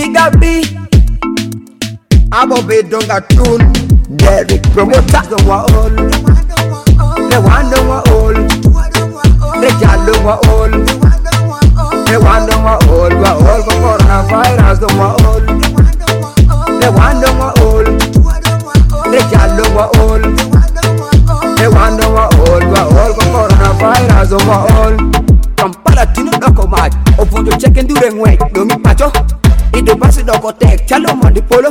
Bigger B, Abo be donga tune. Derek promoter don't want all. The one don't want all. The child don't want all. The one don't want all. We all for coronavirus don't want all. The one don't want all. The child don't want all. The one don't want all. We all for coronavirus don't want all. Kampala tino doko mat. Open the check and do them way. Do me pacho. Ido basi doko tek. Chalo mandi polo.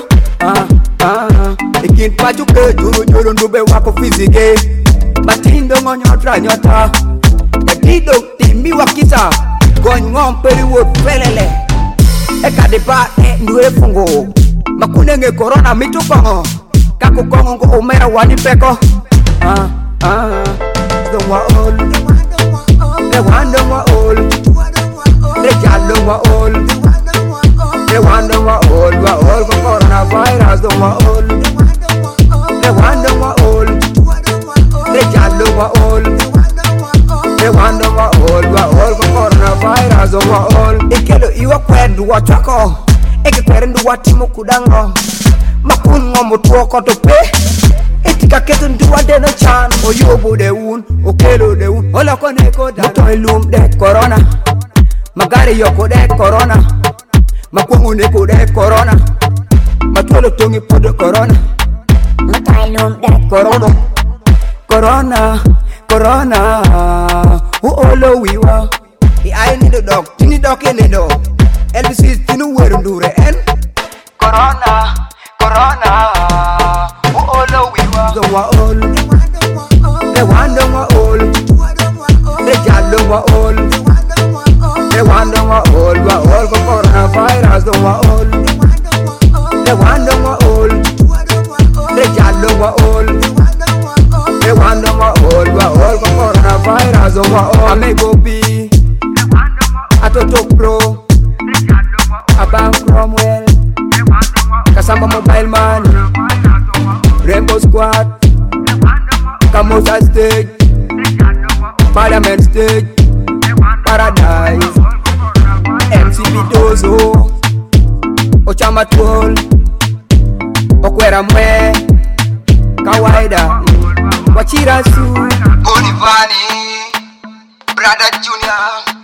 Ikin pacho ke juru ndube wako fizike. Batindo ngonyo tra nyota. Dido timi wakisa. Gonyong peri wood pelele. Eka deba ndue fungo. Makune nge corona mitu kongo. Kako kongo ngo omera wani peko. Don't want all. The one don't want all. The child don't want all. The one don't want all. We all for coronavirus don't want all. The one don't want all. The child don't want all. The one don't want all. We all for coronavirus don't want all. Ikelo iwa kwendu wachako. Eke kwerendu watimu kudango. Makungo mutuoko tope. Etika ketu nduwa deno chan. Oyobo de un, okelo de un. Ola koneko da moto ilum de corona. Magari yoko de corona. Makungu neko de corona. Matolo tongi pudo corona. Moto ilum de corona. Corona, corona. Olo wiwa. I need a dog, tini dog in the dog. Elvis is tinu werundure en. Corona, corona. Olo wiwa. Don't want all. The one don't want all. The child don't want all. The one don't want all. We all for coronavirus don't want all. The one don't want all. The child don't want all. The one don't want all. We all for coronavirus don't want all. I may go be Atoto Pro, Abang Cromwell, Kasamba Mobile Man, Rainbow Squad, Kamosa Stage, Parliament Stage, Paradise, MC Bidozo, Ochama Toll, Okwera Mwe, Kawaida, Wachira Su, Bonivani, Brother Junior.